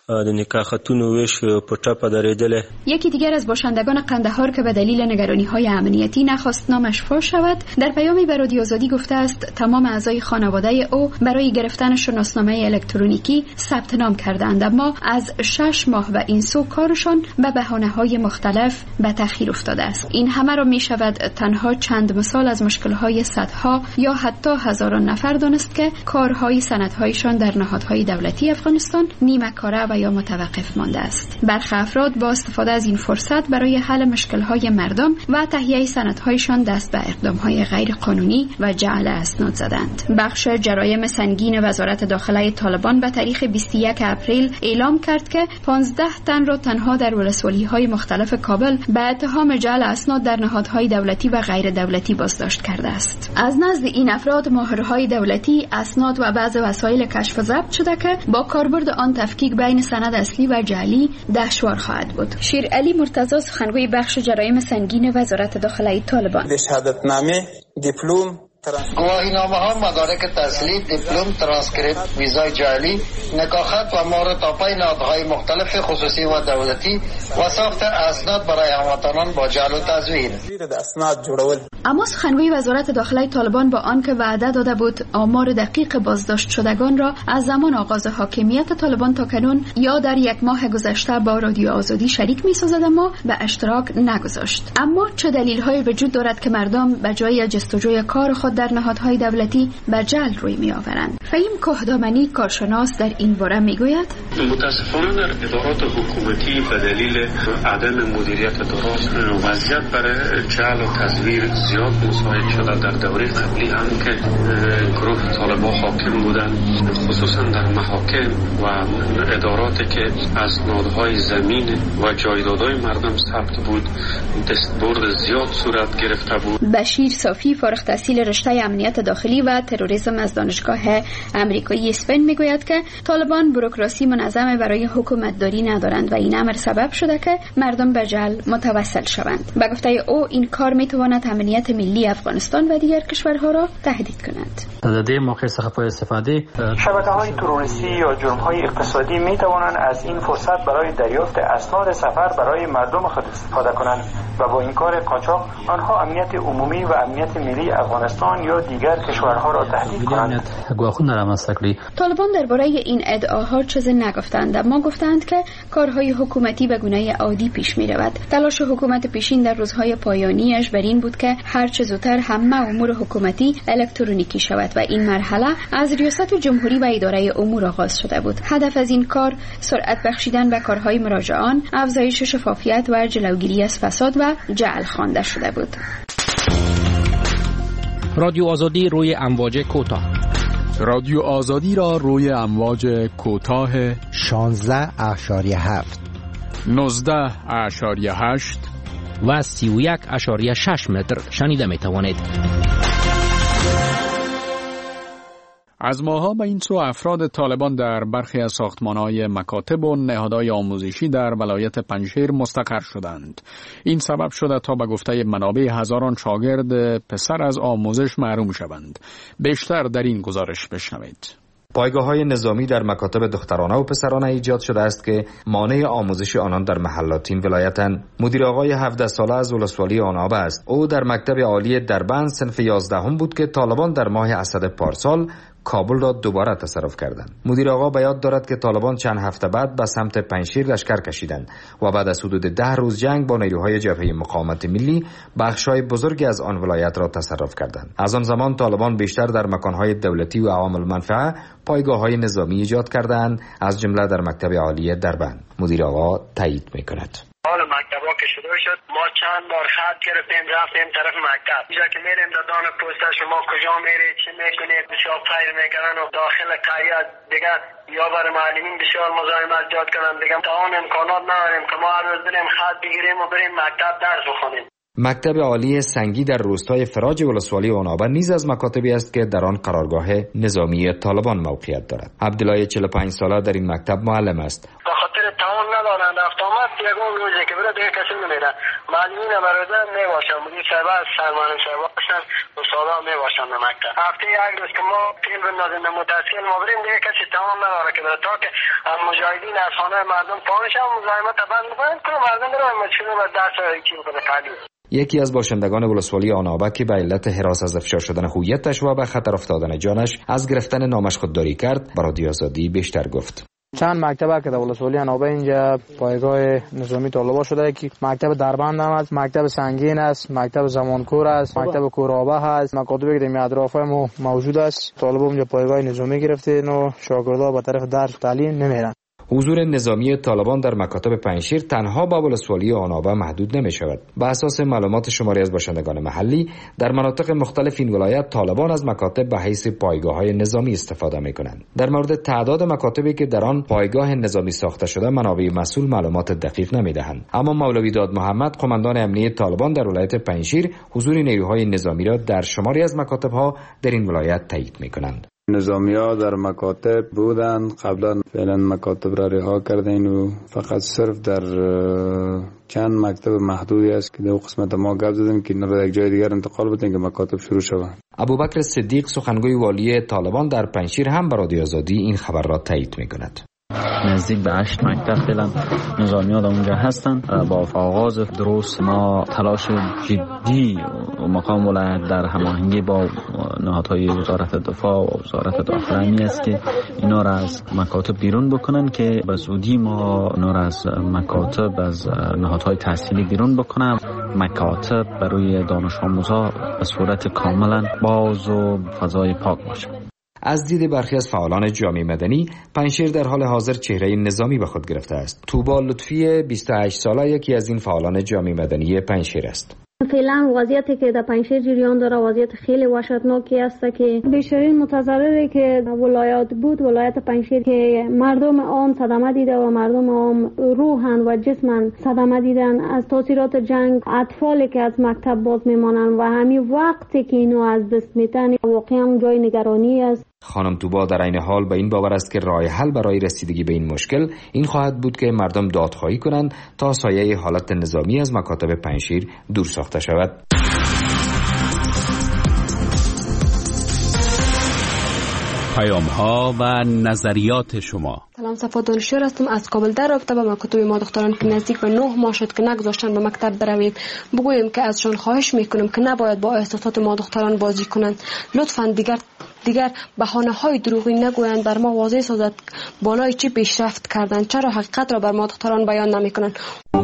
یکی دیگر از باشندگان قندهار که به دلیل نگرانی‌های امنیتی نخواست نامش فاش شود، در پیامی به رادیو آزادی گفته است تمام اعضای خانواده او برای گرفتن شناسنامه الکترونیکی ثبت نام کردند، اما از 6 ماه و این سو کارشان به بهانه‌های مختلف به تأخیر افتاده است. این همه را می‌شود تنها چند مثال از مشکل‌های صدها یا حتی هزاران نفر دانست که کارهای سندهایشان در نهادهای دولتی افغانستان نیمه کاره و یا متوقف مانده است. برخی افراد با استفاده از این فرصت برای حل مشکل‌های مردم و تهیه سندهایشان دست به اقدام‌های غیر قانونی و جعل اسناد زدند. بخش جرایم سنگین وزارت داخله طالبان به تاریخ 21 اپریل اعلام کرد که 15 تن را تنها در ولسوالی‌های مختلف کابل به اتهام جعل اسناد در نهادهای دولتی و غیر دولتی بازداشت کرده است. از نزد این افراد مهرهای دولتی، اسناد و بعض وسایل کشف و ضبط شده که با کاربرد آن تفکیک بین سند اصلی و جعلی دشوار خواهد بود. شیر علی مرتضی، سخنگوی بخش جرایم سنگین وزارت داخله طالبان: شهادتنامه، دیپلم، گواهینامه ها، مدارک تحصیلی، دیپلم، ترانسکریپت، ویزای جعلی، نکاحخط و مهر تاپای نهادهای مختلف خصوصی و دولتی و ساخت اسناد برای هموطنان با جعل و تزویر. اما سخنگوی وزارت داخله طالبان با آنکه وعده داده بود آمار دقیق بازداشت شدگان را از زمان آغاز حاکمیت طالبان تا کنون یا در 1 ماه گذشته با رادیو آزادی شریک می‌سازد، اما به اشتراک نگذاشت. اما چه دلیل‌هایی وجود دارد که مردم به جای جستجوی کار خود در نهادهای دولتی به جعل روی می‌آورند؟ فهیم کهدامنی، کارشناس، در این باره می‌گوید: متاسفانه در ادارات حکومتی به دلیل عدم مدیریت درست وضعیت برای جعل و تزویر زیاد مساعد شده. در دوره قبلی هم که گروه طالبان حاکم بودند، خصوصا در محاکم و اداراتی که اسنادهای زمین و جایدادهای مردم ثبت بود، دستبرد زیاد صورت گرفته بود. بشیر صافی، فارغ التحصیل رشته امنیت داخلی و تروریسم از دانشگاه امریکایی اسپین میگوید که طالبان بوروکراسی منظم برای حکومتداری ندارند و این امر سبب شده که مردم به جعل متوسل شوند. به گفته او این کار میتواند امنیت ملی افغانستان و دیگر کشورها را تهدید کند. در موقع استفاده شبکه‌های تروریستی یا جرم‌های اقتصادی میتوانند از این فرصت برای دریافت اسناد سفر برای مردم خود استفاده کنند و با این کار قاچاق آنها امنیت عمومی و امنیت ملی افغانستان یا دیگر کشورها را تهدید کنند. طالبان درباره این ادعاها چیزی نگفتند، اما گفتند که کارهای حکومتی به گونه عادی پیش می رود. تلاش حکومت پیشین در روزهای پایانیش بر این بود که هر چه زودتر همه امور حکومتی الکترونیکی شود و این مرحله از ریاست جمهوری و اداره امور آغاز شده بود. هدف از این کار سرعت بخشیدن به کارهای مراجعان، افزایش شفافیت و جلوگیری از فساد و جعل خوانده شده بود. رادیو آزادی روی امواج کوتاه. رادیو آزادی را روی امواج کوتاه 16.7 19.8 و 31.6 متر شنیده می توانید. از ماها به این سو افراد طالبان در برخی از ساختمان‌های مکاتب و نهادهای آموزشی در ولایت پنجشیر مستقر شدند. این سبب شده تا به گفته منابع هزاران شاگرد پسر از آموزش محروم شوند. بیشتر در این گزارش بشنوید. پایگاه‌های نظامی در مکاتب دخترانه و پسرانه ایجاد شده است که مانع آموزش آنان در محلات این ولایتند. مدیر آقای 17 ساله از ولسوالی آنابه است. او در مکتب عالی دربند صنف 11 بود که طالبان در ماه اسد پارسال کابل را دوباره تصرف کردند. مدیر آقا به یاد دارد که طالبان چند هفته بعد به سمت پنجشیر لشکر کشیدند و بعد از حدود 10 روز جنگ با نیروهای جبهه مقاومت ملی بخش‌های بزرگی از آن ولایت را تصرف کردند. از آن زمان طالبان بیشتر در مکان‌های دولتی و عوام المنفعه پایگاه‌های نظامی ایجاد کردند، از جمله در مکتب عالی دربند. مدیر آقا تایید می‌کند. حال مکتبا که شروع شد ما چند بار خط گرفتیم رفتیم طرف مکتب. اینجا که میریم دادان پوسته شما کجا میرید چی میکنید بسیار فیر میکنن و داخل قریه دیگه یا بر معلمین بسیار مزاحمت ایجاد کنن دیگه تا اون امکانات نداریم که ما هر روز بریم خط بگیریم و بریم مکتب درس بخونیم. مکتب عالی سنگی در روستای فراج ولسوالی آنابه نیز از مکاتبی است که در آن قرارگاه نظامی طالبان موقعیت دارد. عبدالله 45 ساله در این مکتب معلم است. به خاطر تعاون ندارند رفت آمد یگون روزی که بره دیگه کسی نمیره. معلمین برده میباشن مدیر صاحب سرمانم صاحب باشن استادا میباشن به مکتب. هفته یک روز که ما فیل بندازیم متاسکل ما بریم دیگه کسی تعاون نداره که بره تا که مجاهدین از خانه مردم پانشن مزاحمت بند بکنن که مردم برن مشکل و درس چی بکنه تعلیم. یکی از باشندگان ولسوالی آنابه که به علت هراس از افشا شدن هویتش و به خطر افتادن جانش از گرفتن نامش خودداری کرد، به رادیو آزادی بیشتر گفت. چند مکتب که در ولسوالی آنابه اینجا پایگاه نظامی طالبان شده که مکتب دربند هم است، مکتب سنگین است، مکتب زمانکور است، مکتب کورابه است، مکاتبی که در اطراف ما موجود است. طالبان اونجا پایگاه نظامی گرفتن و شاگردها به طرف درس تعلیم نمیرن. حضور نظامی طالبان در مکاتب پنجشیر تنها با ولسوالی آنابه محدود نمی شود. به اساس معلومات شماری از باشندگان محلی، در مناطق مختلف این ولایت طالبان از مکاتب به حیث پایگاه‌های نظامی استفاده می کنند. در مورد تعداد مکاتبی که در آن پایگاه نظامی ساخته شده منابع مسئول معلومات دقیق نمی دهند. اما مولوی داد محمد، قماندان امنیه طالبان در ولایت پنجشیر، حضور نیروهای نظامی را در شماری از مکاتب‌ها در این ولایت تایید می کنند. نظامی‌ها در مکاتب بودند، قبلا فعلا مکاتب را رها کردین و فقط صرف در چند مکتب محدودی است که در قسمت ما گپ زدیم که اینا را یک جای دیگر انتقال بدیم که مکاتب شروع شود. ابوبکر صدیق، سخنگوی والی طالبان در پنجشیر، هم به رادیو آزادی این خبر را تایید می‌کند. نزدیک به 8 مکتب فعلا نظامی ها در اونجا هستن. با آغاز درست ما تلاش جدی و مقام ولایت در هماهنگی با نهادهای وزارت دفاع و وزارت داخله است که اینا را از مکاتب بیرون بکنن که به زودی ما اینا را از مکاتب از نهادهای تحصیلی بیرون بکنن. مکاتب برای دانش آموزا به صورت کاملا باز و فضای پاک باشه. از دید برخی از فعالان جامعه مدنی، پنجشیر در حال حاضر چهره نظامی به خود گرفته است. توبا لطفی 28 ساله یکی از این فعالان جامعه مدنی پنجشیر است. فعلا وضعیتی که در پنجشیر جریان داره وضعیت خیلی وحشتناکی است که بیشترین متضرری که ولایت بود ولایت پنجشیر که مردم عام صدمه دیده و مردم عام روحن و جسمن صدمه دیدن از تاثیرات جنگ. اطفالی که از مکتب باز میمانند و همین وقتی که اینو از دست میتن واقعا جای نگرانی است. خانم توبا در عین حال به این باور است که راه حل برای رسیدگی به این مشکل این خواهد بود که مردم دادخواهی کنند تا سایه حالت نظامی از مکاتب پنجشیر دور ساخته شود. پیام‌ها و نظریات شما. سلام، صفا دانشیار هستم از کابل. در رابطه با مکاتب ما دختران که نزدیک به 9 ماه شد که نگذاشتن به مکتب بروید، بگوییم که ازشان خواهش میکنیم که نباید با احساسات ما دختران بازی کنند. لطفاً دیگر بهانه‌های دروغی نگویند، بر ما واضح سازد بالای چی پیشرفت کردند، چرا حقیقت را بر ما دختران بیان نمیکنند.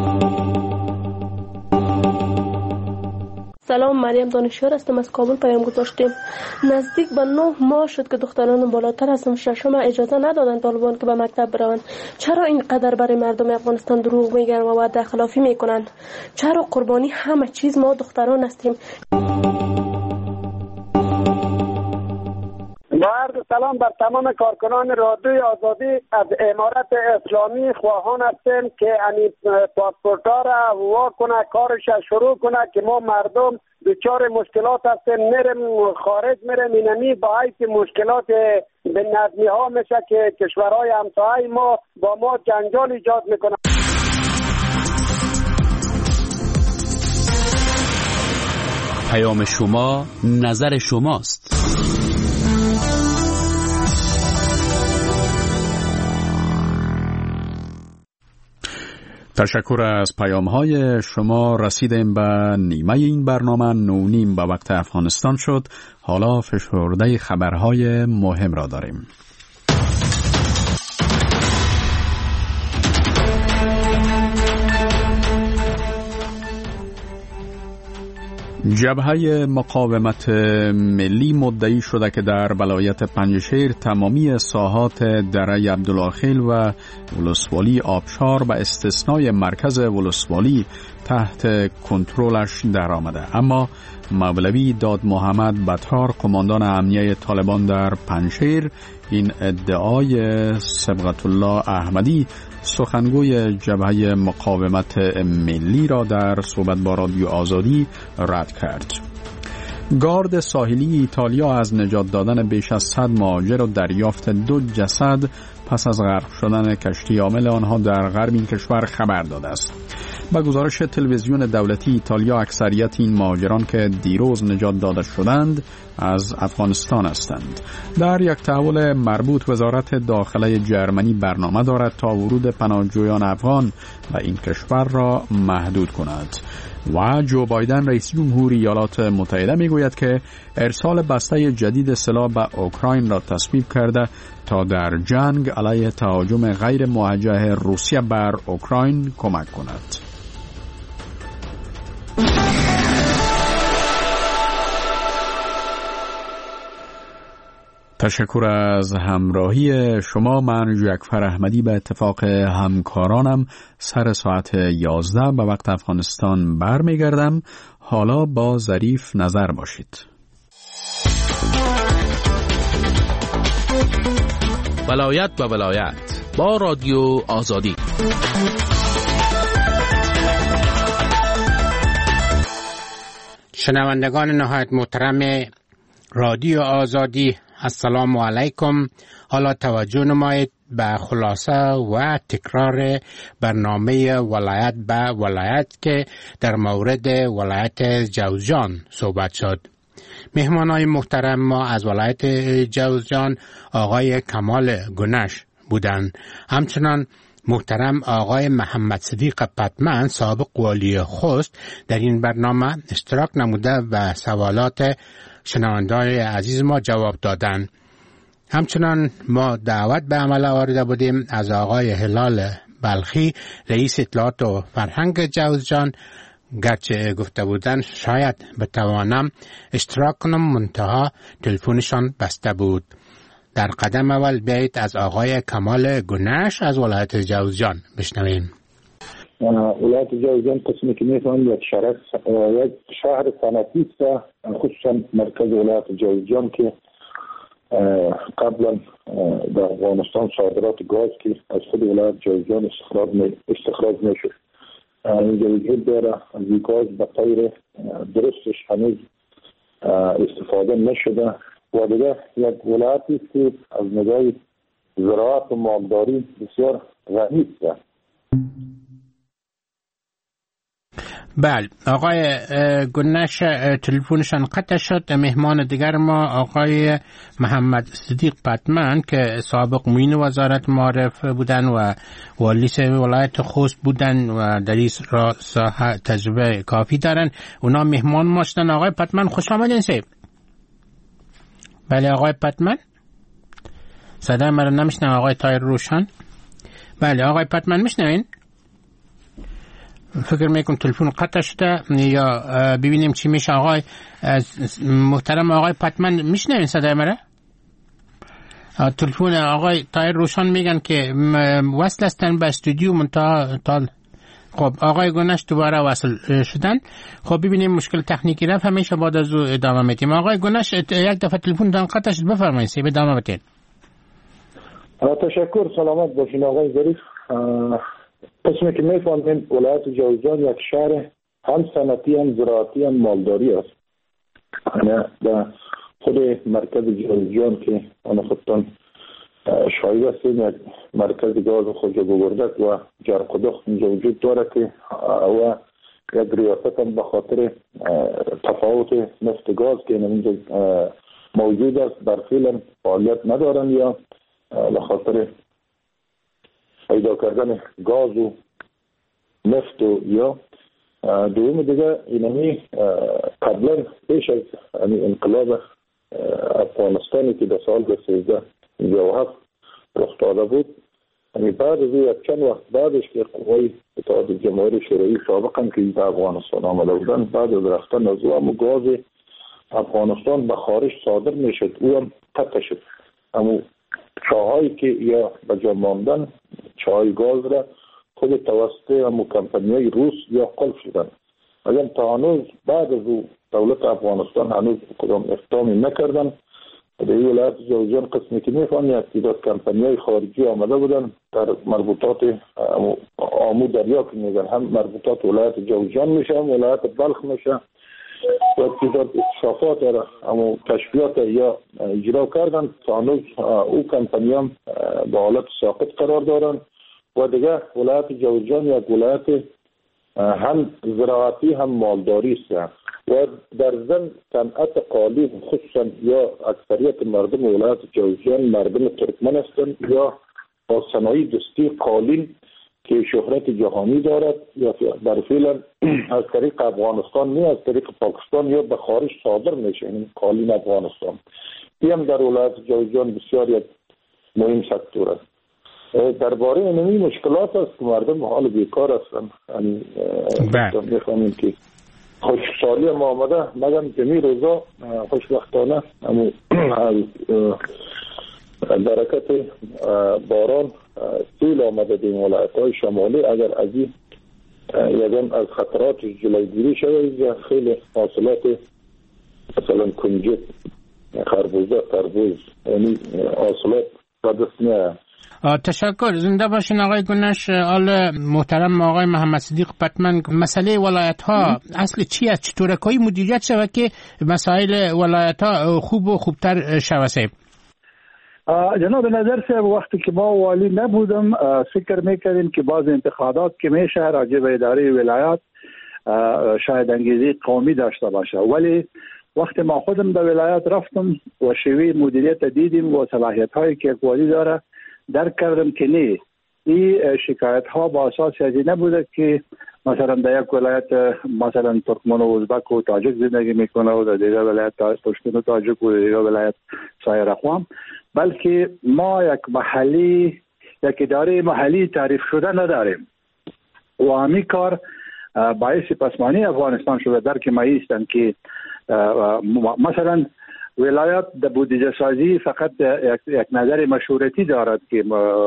سلام، مریم دانشیار هستم از کابل. پیام گذاشتیم نزدیک به 9 ماه شد که دختران بالاتر از ششم اجازه ندادند طالبان که به مکتب بروند. چرا اینقدر برای مردم افغانستان دروغ میگن و وعده خلافی میکنند؟ چرا قربانی همه چیز ما دختران هستیم؟ با عرض سلام بر تمام کارکنان رادیوی آزادی. از امارت اسلامی خواهان هستیم که این پاسپورتا را وا کنه، کارش شروع کنه که ما مردم دچار مشکلات هستیم، میریم خارج میریم اینمی با حیث مشکلات به نظمی ها میشه که کشورهای همسایه ما با ما جنجال ایجاد میکنه. پیام شما نظر شماست. تشکر از پیام‌های شما. رسیدیم به نیمه این برنامه. 9:30 به وقت افغانستان شد. حالا فشرده خبرهای مهم را داریم. جبهه مقاومت ملی مدعی شده که در ولایت پنجشیر تمامی ساحات دره عبدالله و ولسوالی آبشار به استثنای مرکز ولسوالی تحت کنترلش در آمده. اما مولوی داد محمد بطار، قماندان امنیه طالبان در پنجشیر، این ادعای صبغت الله احمدی سخنگوی جبهه مقاومت ملی را در صحبت با رادیو آزادی رد کرد. گارد ساحلی ایتالیا از نجات دادن بیش از 100 مهاجر و دریافت 2 جسد پس از غرق شدن کشتی حامل آنها در غرب این کشور خبر داده است. با گزارش تلویزیون دولتی ایتالیا، اکثریت این مهاجران که دیروز نجات داده شدند از افغانستان هستند. در یک تحول مربوط، وزارت داخله جرمنی برنامه دارد تا ورود پناهجویان افغان به این کشور را محدود کند. و جو بایدن رئیس جمهور ایالات متحده میگوید که ارسال بسته جدید سلاح به اوکراین را تصویب کرده تا در جنگ علیه تهاجم غیر موجه روسیه بر اوکراین کمک کند. تشکر از همراهی شما. من جعفر احمدی به اتفاق همکارانم سر ساعت 11 به وقت افغانستان برمیگردم. حالا با ظریف نظر باشید. ولایت به ولایت با رادیو آزادی. شنوندگان نهایت محترم رادیو آزادی، السلام علیکم. حالا توجه نمایید به خلاصه و تکرار برنامه ولایت به ولایت که در مورد ولایت جوزجان صحبت شد. مهمانای محترم ما از ولایت جوزجان آقای کمال گنش بودند. همچنان محترم آقای محمد صدیق پتمن، سابق والی خوست، در این برنامه اشتراک نموده و سوالات شنونده‌های عزیز ما جواب دادند. همچنان ما دعوت به عمل آورده بودیم از آقای هلال بلخی، رئیس اطلاعات و فرهنگ جوزجان، گرچه گفته بودن شاید بتوانم اشتراک کنم، منتها تلفنشان بسته بود. در قدم اول بیایید از آقای کمال گنش از ولایت جوزجان بشنویم. ولایت جوزجان قسمی که میفهمم یک شهر صنعتی است، خصوصا مرکز ولایت جوزجان که قبلا در افغانستان صادرات گاز که از خود ولایت جوزجان استخراج میشد، اینجا وجود داره. از این گاز به طور درستش هنوز استفاده نشده و دیگه یک ولایتی است که از نگاه زراعت و مالداری بسیار غنی است. بله، آقای گنش تلفنشان قطع شد. مهمان دیگر ما آقای محمد صدیق پتمن که سابق معین وزارت معارف بودن و والی ولایت خوست بودن و در این ساحه تجربه کافی دارن، اونا مهمان ما شدن. آقای پتمن خوش آمدین سیب. بله آقای پتمن، صدای مرا نمیشنم. آقای تایر روشن. بله آقای پتمن میشنوین؟ فکر میکنم تلفن قطع شده یا ببینیم چی میشه. آقای محترم آقای پتمن میشنوین صدای مرا؟ تلفن آقای تایر روشن میگن که وصل هستن به استودیو منتها تال. خب آقای گنش دوباره وصل شدن. خب ببینیم مشکل تکنیکی رفت، همیشه بعد از او ادامه میدیم. آقای گنش یک دفعه تلفن دان قطع شد، بفرمایید سی ادامه بدید. تشکر، سلامت باشین آقای ظریف. قسمی که میفهمیم ولایت جوزجان یک شهر هم صنعتی هم زراعتی هم مالداری است. در خود مرکز جوزجان که آن خودتان شاید هستیم، یک مرکز گاز خوجه بگردک و جرقدخ اینجا وجود داره که و یک ریاست هم به خاطر تفاوت نفت گاز که اینجا موجود است در فعلا فعالیت ندارن یا به خاطر پیدا کردن گاز و نفت و یا دوم دیگه اینمی قبلا پیش از انقلاب افغانستانی که در سال 1357 رخ داده بود، بعد از یک چند وقت بعدش که قوای اتحاد جماهیر شوروی سابقا که به افغانستان آمده بودن، بعد از رفتن از او هم گاز افغانستان به خارج صادر میشد، او هم قطع شد. اما چاهایی که یا به جا ماندن چاهای گاز را خود توسط همو کمپانیای روس یا قلب شدن. اگر تا هنوز بعد از او دولت افغانستان هنوز کدام اقدامی نکردن. در این ولایت جوزجان قسمی که میفهمی تعداد کمپانیای خارجی آمده بودن در مربوطات آمو دریا که میگن، هم مربوطات ولایت جوزجان میشه هم ولایت بلخ میشه، و تعداد اکتشافات و کشفیات یا اجرا کردن. تا هنوز او کمپانی هم به حالت ساقط قرار دارن و دیگه ولایت جوزجان یک ولایت هم زراعتی هم مالداری است و در ضمن صنعت قالین خصوصا یا اکثریت مردم ولایت جوزجان مردم ترکمن هستند یا با صنایع دستی قالین که شهرت جهانی دارد یا در فعلا از طریق افغانستان نه از طریق پاکستان یا به خارج صادر میشه این قالین افغانستان. این هم در ولایت جوزجان بسیار یک مهم سکتور است. درباره اینمی مشکلات است که مردم حال بیکار هستند. یعنی میخوامیم که خشکسالی هم آمده، مگم جمی روزا خوشبختانه برکت باران سیل آمده در ولایت های شمالی. اگر از این یکم از خطرات جلوگیری شود، خیلی حاصلات مثلا کنجد، خربوزه، تربوز، یعنی حاصلات به دست میاد. تشکر. زنده باشین آقای گنش. آل محترم آقای محمد صدیق پتمن، مسئله ولایت ها اصل چی است؟ چطور که مدیریت شود که مسائل ولایت ها خوب و خوبتر شود؟ جناب نظر صاحب، وقتی که ما والی نبودم فکر میکردیم که بعض انتقادات که میشه راجع به اداره ولایت شاید انگیزه قومی داشته باشه، ولی وقتی ما خودم در ولایت رفتم و شیوه مدیریت دیدیم و صلاحیت هایی که والی داره درک کردم که نه، این شکایت ها با اساس ازی نبوده که مثلا در یک ولایت مثلا ترکمن و ازبک و تاجک زندگی میکنه و در دیگر ولایت پشتون و تاجک و در دیگر ولایت سایر اقوام، بلکه ما یک اداره محلی تعریف شده نداریم و همین کار باعث پسمانی افغانستان شده. درک ما ایستن که مثلا ولایت در بودجه سازی فقط یک نظر مشورتی دارد که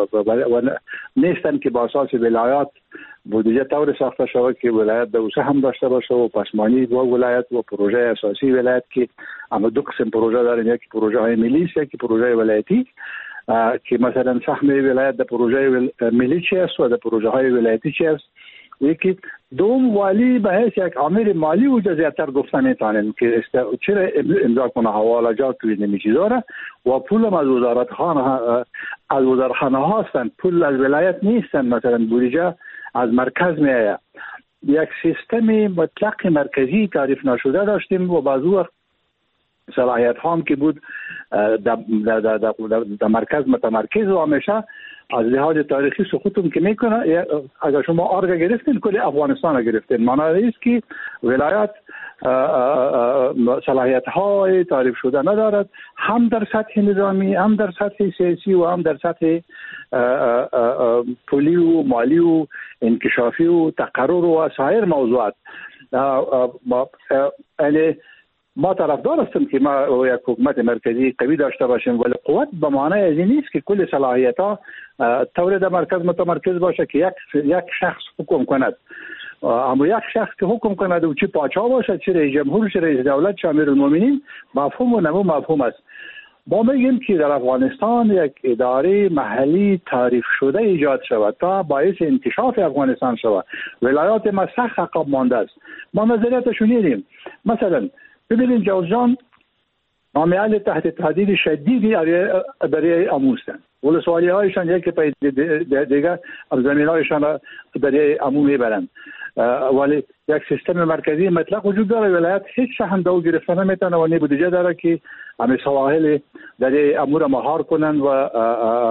نیستن که با اساس ولایت بودجه طور ساخته شود که ولایت دوسه هم داشته باشه و پسمانی دو ولایت و پروژه اساسی ولایت که اما دو قسم پروژه دارن، یکی پروژه های ملی است یکی پروژه ولایتی، که مثلا سهم ولایت در پروژه ملی چی است و در پروژه های ولایتی چی است. یکی دوم والی به حیث یک عامل مالی و زیادتر گفتن میتونیم که چرا امضا کنه حوالجات توی نمیچی داره و پول از وزارتخانه ها هستن، پول از ولایت نیستن. مثلا بودجه از مرکز میآید. یک سیستم مطلق مرکزی تعریف نشده داشتیم و بعضی وقت صلاحیت هم که بود در مرکز متمرکز و همیشه از لحاظ تاریخی سقوطم که میکنه. اگر شما آرگا گرفتین کلی افغانستان گرفتین، معنی است که ولایت صلاحیت های تعریف شده ندارد، هم در سطح نظامی هم در سطح سیاسی و هم در سطح پولی و مالی و انکشافی و تقرر و سایر موضوعات. ما طرفدار هستیم که ما یک حکومت مرکزی قوی داشته باشیم، ولی قوت به معنای از این نیست که کل صلاحیت ها طور در مرکز متمرکز باشه که یک شخص حکم کند. اما یک شخص که حکم کند و چی پاچا باشه، چه رئیس جمهور، چه رئیس دولت، چه امیرالمومنین، مفهوم و نمو مفهوم است. ما میگیم که در افغانستان یک اداره محلی تعریف شده ایجاد شود تا باعث انکشاف افغانستان شود. ولایات ما سخت عقب مانده است. ما نظریاتشون دیدیم. مثلا ببینید جوزجان عامل تحت تهدید شدیدی برای امو هستند. ولسوالی هایشان یکی پای دیگر زمین هایشان برای امو میبرند، ولی یک سیستم مرکزی مطلق وجود داره. ولایت هیچ هم دو گرفته نمیتونه و بودجه داره که همه سواحل در امور مهار کنن و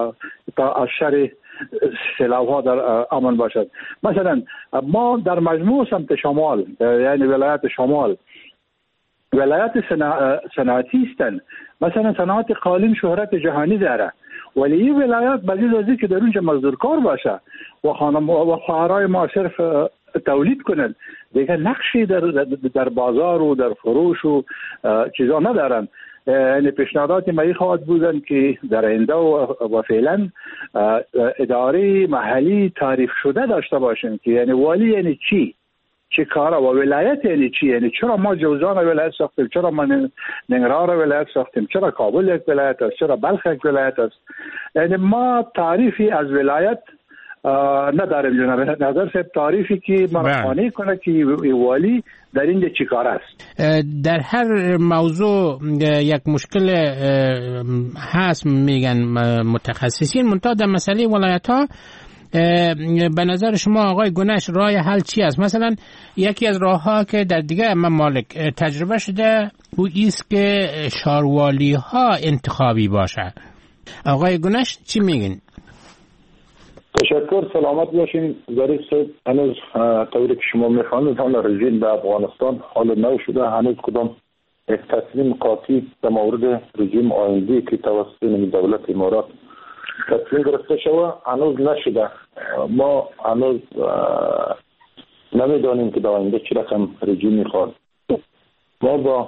تا از شر سیلاب‌ها در امن باشد. مثلا ما در مجموع سمت شمال، یعنی ولایت شمال، ولایت صنعتی هستند. مثلا صنعت قالین شهرت جهانی داره، ولی این ولایت بعضی از که در اونجا مزدورکار باشه و خواهرای ما صرف تولید کنند، دیگه نقشی در بازار و در فروش و چیزا ندارن. یعنی پیشنهادات ما خواهد بودن که در آینده و فعلا اداره محلی تعریف شده داشته باشن که یعنی والی یعنی چی کارا و ولایت یعنی چی، یعنی چرا ما جوزجان ولایت ساختیم، چرا ما ننگرهار ولایت ساختیم، چرا کابل یک ولایت است، چرا بلخ یک ولایت است. یعنی ما تعریفی از ولایت نداریم. جناب نظر صاحب تعریفی که مرخانه کنه که والی در اینجا چی کار است. در هر موضوع یک مشکل هست میگن متخصصین، منتها در مسئله ولایت ها به نظر شما آقای گنش راه حل چی است؟ مثلا یکی از راه ها که در دیگه ممالک تجربه شده او ایست که شاروالی ها انتخابی باشه. آقای گنش چی میگین؟ تشکر، سلامت باشین. ظریف صاحب، هنوز طوری که شما میفهمید حال رژیم در افغانستان حال نو شده، هنوز کدام یک تصمیم قاطع در مورد رژیم آیندی که توسط دولت امارات تصمیم گرفته شده هنوز نشده. ما هنوز نمیدانیم که در آینده چه رقم رژیم میخواد. ما با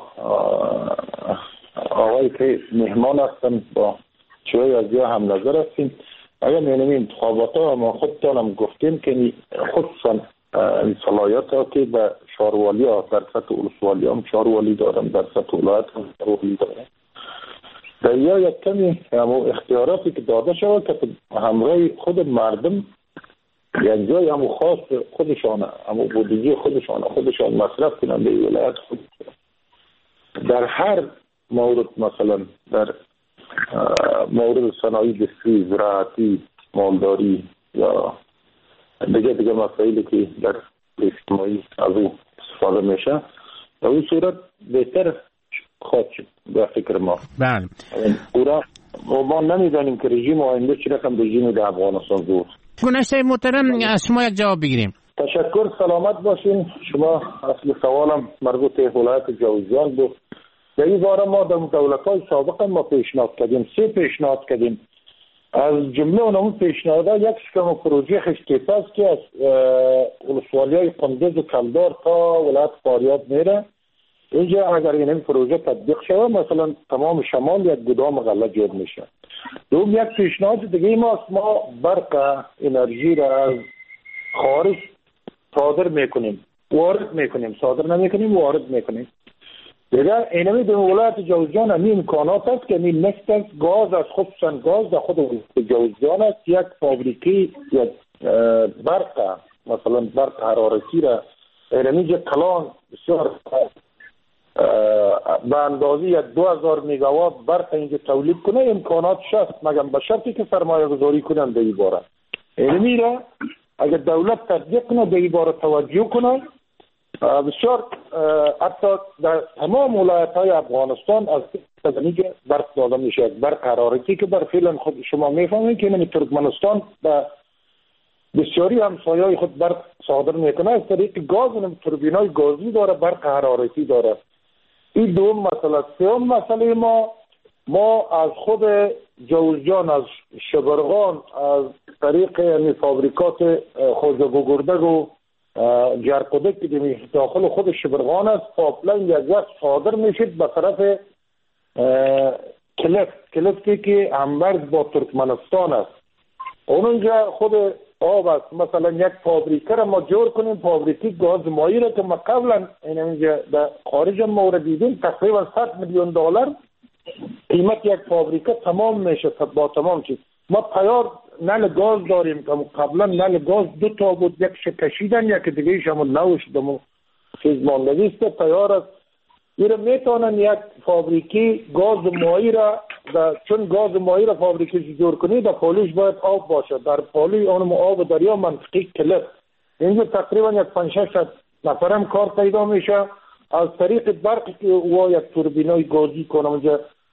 آقای که مهمان هستن با چوی از یا هم نظر هستیم. اگر می‌بینیم انتخابات ها ما خودتان هم گفتیم که خودسان این صلاحیت ها که به شاروالی ها در سطح اولسوالی هم شاروالی دارم، در سطح ولایت هم شاروالی دارم، در یا یک کمی اختیاراتی که داده شود که همراه خود مردم یک جای همو خاص خودشانه، همو بودجه خودشان مصرف کنند به ولایت خود. در هر مورد، مثلا در مورد صنایع دستی، زراعتی، مالداری یا دیگه مسائلی که در اجتماعی از او استفاده میشه، در اون صورت بهتر خواهد شد به فکر ما. بله. پورا ما نمیدانیم که رژیم آینده چه رقم رژیم در افغانستان بود. گنش محترم از شما یک جواب بگیریم. تشکر، سلامت باشین. شما اصل سوالم مربوط به ولایت جوزجان بود. در این باره ما در دولت‌های سابق ما پیشنهاد کردیم، 3 پیشنهاد کردیم. از جمله اون پیشنهادها یک شکم پروژه خشکیفه است که از ولسوالی‌های قندوز و کلدار تا ولایت فاریاب میره. اینجا اگر این پروژه تطبیق شود مثلا تمام شمال یک گدام غله جور میشه. دوم یک پیشنهاد دیگه ما برق انرژی را از خارج صادر میکنیم، وارد میکنیم، صادر نمیکنیم، وارد میکنیم. دیگر اینمی در ولایت جوزجان همین امکانات است که همین نفت است، گاز از خودشان گاز در خود جوزجان است. یک فابریکی یک برق، مثلا برق حرارتی را اینمی کلان بسیار به اندازه یک 2000 میگاوات برق اینجا تولید کنه، امکاناتش است، مگر به شرطی که سرمایه گذاری کنن در این باره. اینمی را اگر دولت تطبیق کنه، در این باره توجه کنه، بسیار حتی در تمام ولایت‌های افغانستان از اینجا برق داده میشه. برق حرارتی که بر فعلا خود شما میفهمید که این ترکمنستان به بسیاری همسایه‌های خود برق صادر میکنه از طریق گاز، توربینای گازی داره، برق حرارتی داره. این دوم مسئله. سوم مسئله ما از خود جوزجان، از شبرغان، از طریق فابریکات خوزگوگردگ و جرقدک که داخل خود شبرغان است، پاپلاین یک وقت صادر میشد به طرف کلفتی که همبرز با ترکمنستان است. اونجا خود آب است. مثلا یک فابریکه را ما جور کنیم، فابریکه گاز مایی را که ما قبلا اینجا در خارج ما دیدیم تقریبا 100 میلیون دلار قیمت یک فابریکه تمام میشه. با تمام چیز ما تیار نل گاز داریم که قبلا نل گاز 2 تا بود، یک کشیدن، یک دیگه شما نوش دمو چیز ماندگی است تیار است. این میتونن یک فابریکه گاز مایی را چون گاز مایی را فابریکه جور کنی، در پالیش باید آب باشه. در پالی اونم آب دریا منطقی کلف اینجا تقریبا یک 500 نفر هم کار پیدا میشه. از طریق برق که و یک توربینای گازی کنه اونجا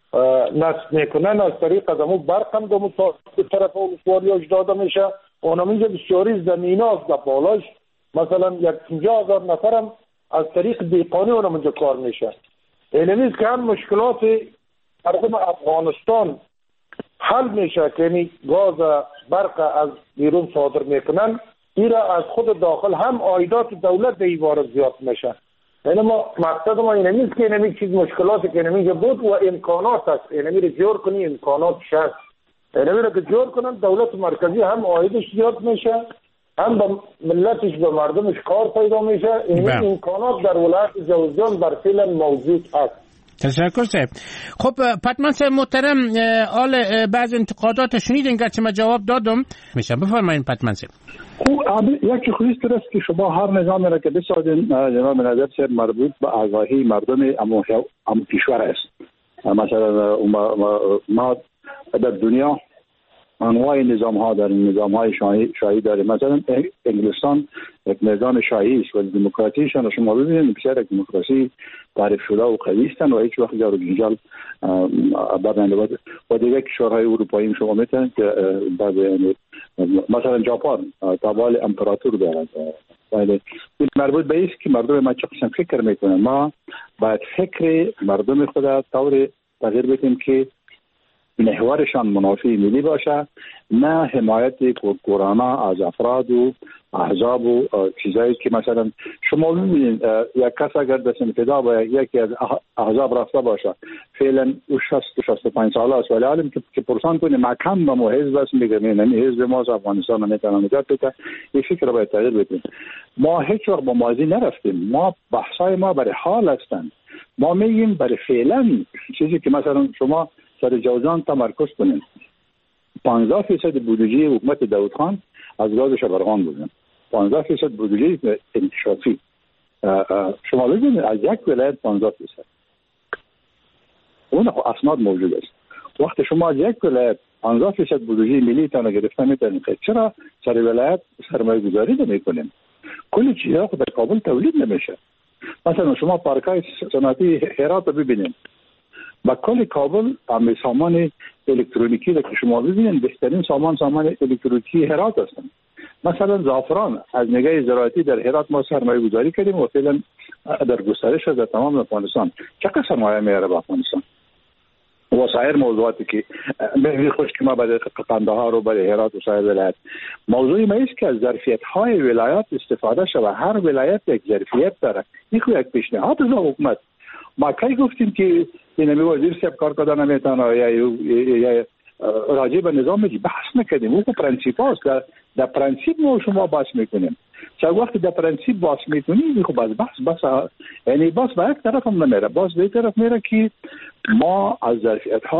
نصب میکنن از طریق از امون برقم به طرف ولسوالیاش داده میشه. اونم اینجا بسیاری زمین هاست در بالاش، مثلا 50,000 نفرم از طریق بیقانی اونم اینجا کار میشه. اینمیز که هم مشکلات مردم افغانستان حل میشه که یعنی گاز برق از بیرون صادر میکنن، ایرا از خود داخل هم عایدات دولت به ایوار زیاد میشه. یعنی ما مقصد ما اینه نیست که اینمی چیز مشکلاتی که اینمی بود و امکانات هست، اینمی رو جور کنی امکاناتش هست، اینمی رو که جور کنن دولت مرکزی هم عایدش زیاد میشه، هم به ملتش به مردمش کار پیدا میشه. این امکانات در ولایت جوزجان بر فعلا موجود هست. تشکر صاحب. خب پتمن صاحب محترم، آل بعض انتقادات شنیدین گرچه من جواب دادم، میشه بفرمایید پتمن صاحب. یکی خودیست است که شما هر نظامی را که بسازین جناب نظر صاحب مربوط به آگاهی مردم امو کشور است. مثلا ما در دنیا انواع نظام ها داریم، نظام های شاهی داریم. مثلا انگلستان یک نظام شاهی است و دموکراتیشان شما ببینید بسیار دموکراسی تعریف شده و قوی هستند و هیچ وقت جار و جنجال برنده. و دیگه کشورهای اروپایی شما میتونید که مثلا ژاپن تابال امپراتور دارد. ولی مربوط به است که مردم ما چه قسم فکر میکنن. ما باید فکر مردم خود طور تغییر بدیم که محورشان منافع ملی باشه، نه حمایت کورانه از افراد و احزاب و چیزایی که مثلا شما ببینید یک کس اگر دست انفدا با یکی از احزاب رفته باشه فعلا 60-65 ساله است، ولی حالا که پرسان کنه محکم به ما حزب است میگه نه حزب ما از افغانستان نمیتونه نجات بده. این فکر رو باید تغییر بدیم. ما هیچ وقت با ماضی نرفتیم، ما بحثای ما برای حال هستند. ما میگیم برای فعلا چیزی که مثلا شما سر جوزجان تمرکز کنیم. 15% بودجه حکومت داود خان از گاز شبرغان بودن، 15% بودجه انکشافی. شما ببینید از یک ولایت 15%، اون اسناد موجود است. وقتی شما از یک ولایت 15% بودجه ملی تان گرفته میتونید، چرا سر ولایت سرمایه گذاری نمیکنیم؟ کل چیزها خود در کابل تولید نمیشه. مثلا شما پارکای صنعتی هرات رو ببینید، با کل کابل هم سامان الکترونیکی که شما ببینید بهترین سامان الکترونیکی هرات هستن. مثلا زعفران از نگاه زراعتی در هرات ما سرمایه گذاری کردیم و فعلا در گسترش در تمام افغانستان. چقدر سرمایه میاره به افغانستان؟ و سایر موضوعاتی که به خوش که ما برای قندهار و برای هرات و سایر ولایت موضوعی ما است که از ظرفیت های ولایت استفاده شود. هر ولایت یک ظرفیت داره. این خو یک پیشنهاد از حکومت. ما کی گفتیم که این وزیر صاحب کار کردن نمیتونه یا راجع به نظام بحث نکردیم. اون پرنسیپ هاست، در پرنسیپ ما شما بحث میکنیم. چه وقت در پرنسیپ بحث میکنیم خب بس یعنی بس به یک طرف هم نمیره، بس به یک طرف میره که ما از ظرفیت ها